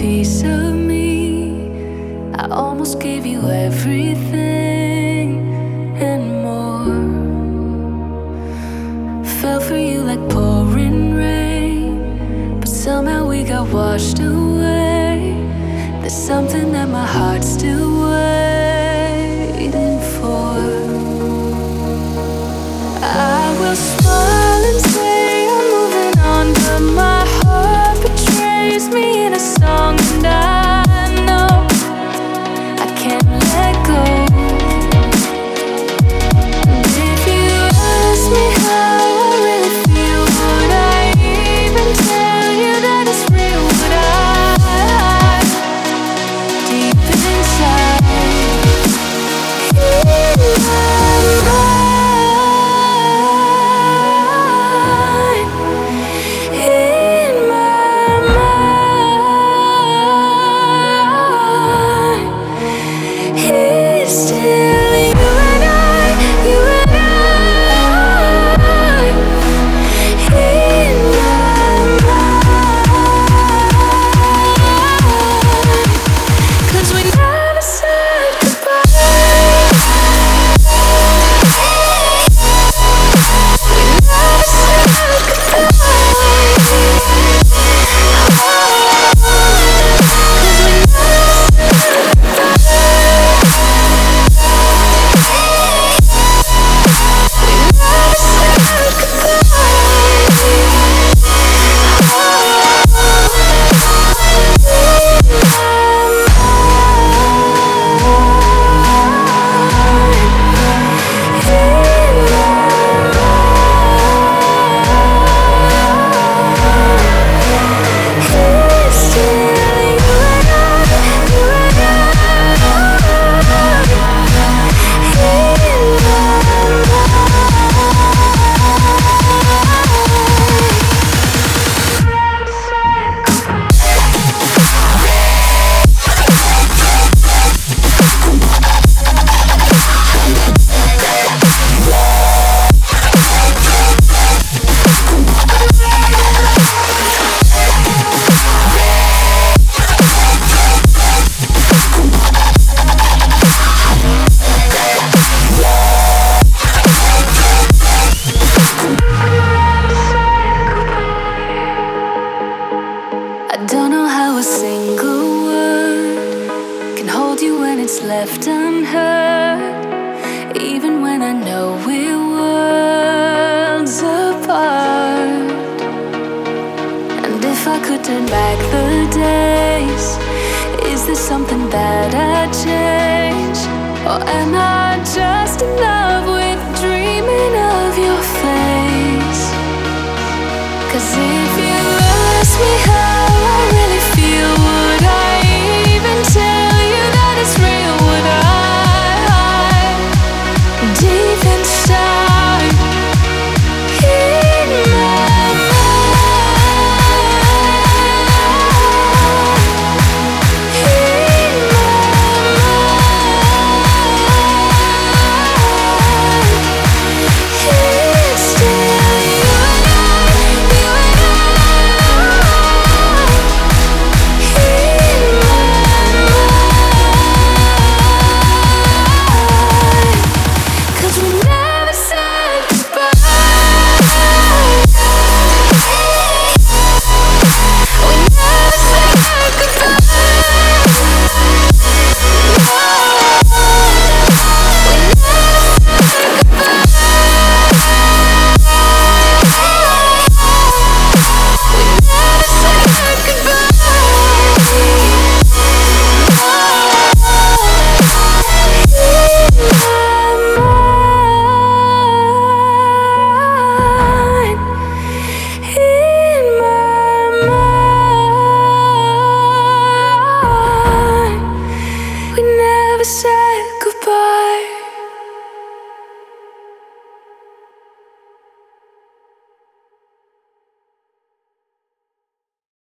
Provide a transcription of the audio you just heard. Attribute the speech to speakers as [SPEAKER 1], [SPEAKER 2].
[SPEAKER 1] piece of me. I almost gave you everything and more. Fell for you like pouring rain, but somehow we got washed away. There's something that my heart's still waiting for. I will smile and say I'm moving on, but my heart betrays me in a song, and I know I can't let go. And if you ask me how I really feel, would I even tell you that it's real? Would I, deep inside, in my mind, in my mind, it's still you and I, you and I, in my mind, 'cause we never said goodbye. We never said goodbye. 'Cause we never said I don't know how a single word can hold you when it's left unheard, even when I know we're worlds apart. And if I could turn back the days, is there something that I'd change? Or am I just in love with dreaming of your face? 'Cause